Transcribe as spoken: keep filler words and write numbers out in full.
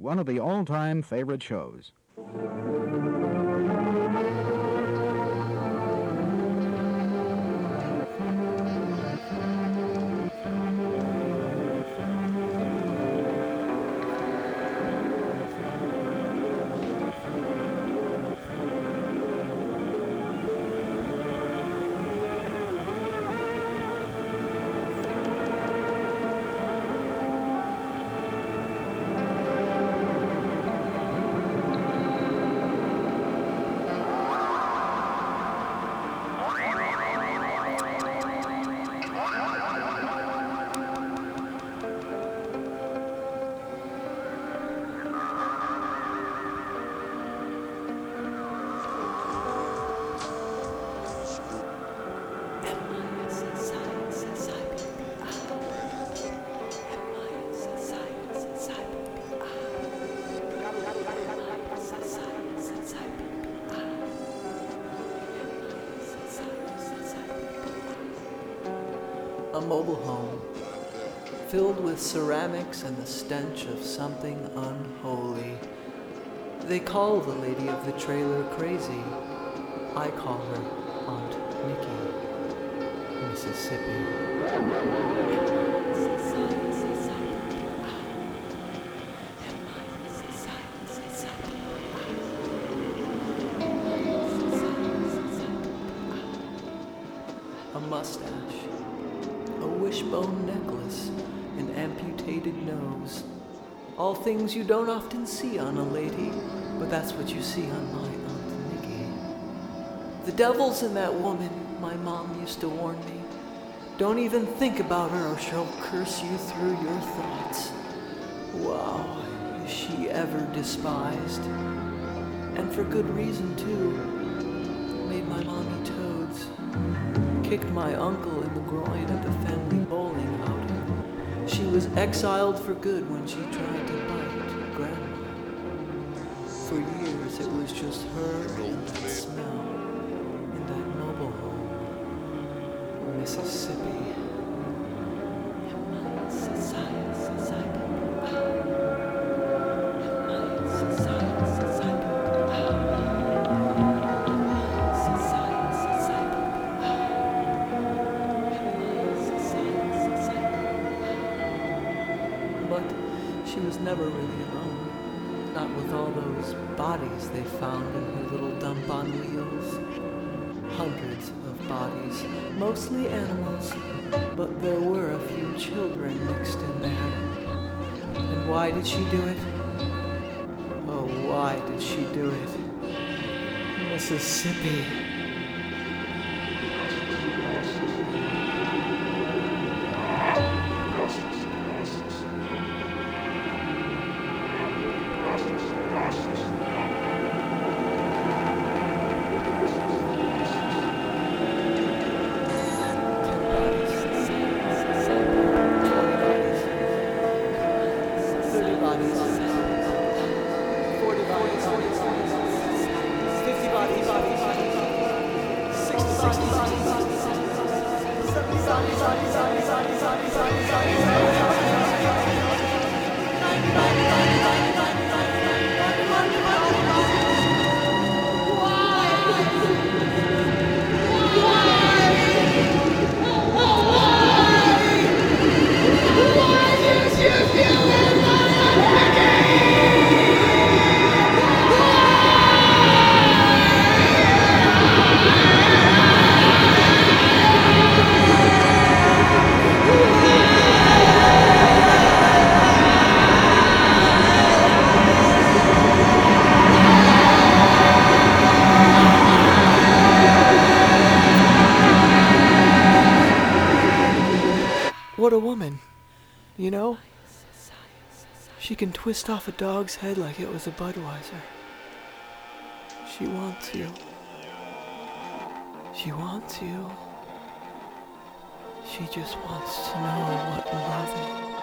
one of the all-time favorite shows. A mobile home, filled with ceramics and the stench of something unholy. They call the lady of the trailer crazy. I call her Aunt Nikki, Mississippi. A mustache, a wishbone necklace, an amputated nose. All things you don't often see on a lady, but that's what you see on my Aunt Nikki. The devil's in that woman, my mom used to warn me. Don't even think about her or she'll curse you through your thoughts. Wow, is she ever despised? And for good reason, too. Made my mom eat toads. Kicked my uncle in the groin at the family bowling outing. She was exiled for good when she tried to bite Grandma. For years it was just her and that smell in that mobile home, Mississippi. But she was never really alone. Not with all those bodies they found in her little dump on wheels. Hundreds of bodies, mostly animals, but there were a few children mixed in there. And why did she do it? Oh, why did she do it? Mississippi. What a woman, you know? She can twist off a dog's head like it was a Budweiser. She wants you. She wants you. She just wants to know what love is.